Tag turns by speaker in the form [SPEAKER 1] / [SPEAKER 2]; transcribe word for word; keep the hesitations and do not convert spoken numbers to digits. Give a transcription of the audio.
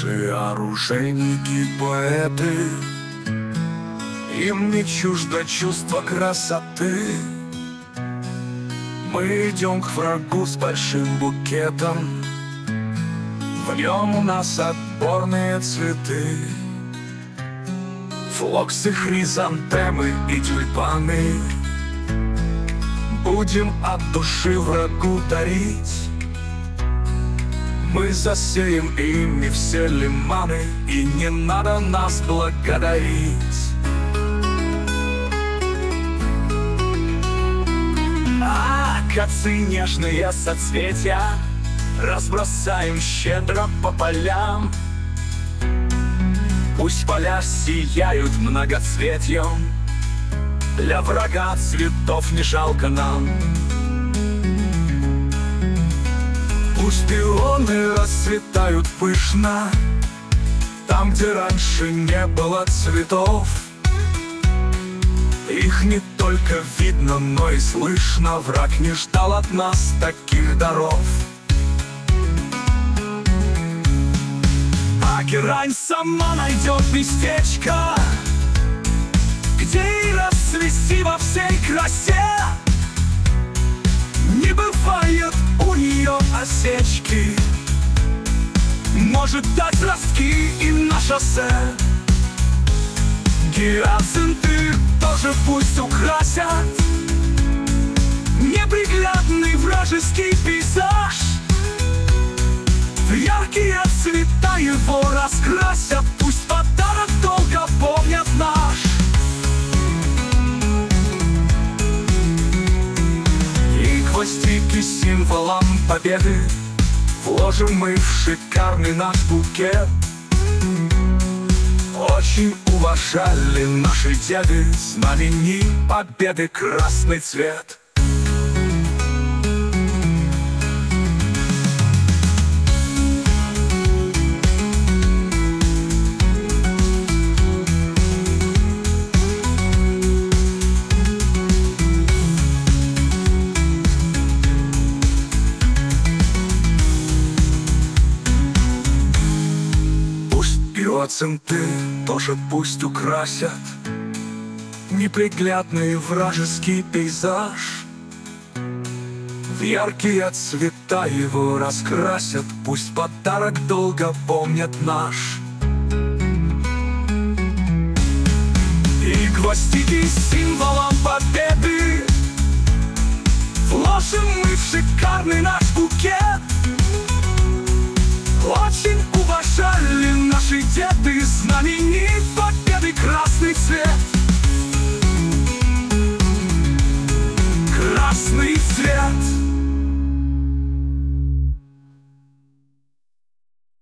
[SPEAKER 1] Наши оружейники, поэты, им не чуждо чувство красоты. Мы идем к врагу с большим букетом, в нем у нас отборные цветы. Флоксы, хризантемы и тюльпаны будем от души врагу дарить. Мы засеем ими все лиманы, и не надо нас благодарить. А акации нежные соцветия разбросаем щедро по полям. Пусть поля сияют многоцветьем, для врага цветов не жалко нам. Пусть пионы расцветают пышно там, где раньше не было цветов. Их не только видно, но и слышно. Враг не ждал от нас таких даров. А герань сама найдет местечко, где и расцвести во всей красе. Не бывает у нее осечки, может дать ростки и на шоссе. Гиацинты тоже пусть украсят неприглядный вражеский пейзаж. В яркие цвета его раскрасят, пусть подарок долго помнят наш. Гвоздики символом победы вложим мы в шикарный наш букет. Очень уважали наши деды знамени победы красный цвет. Гиацинты тоже пусть украсят неприглядный вражеский пейзаж. В яркие цвета его раскрасят, пусть подарок долго помнят наш. И гвоздики символом победы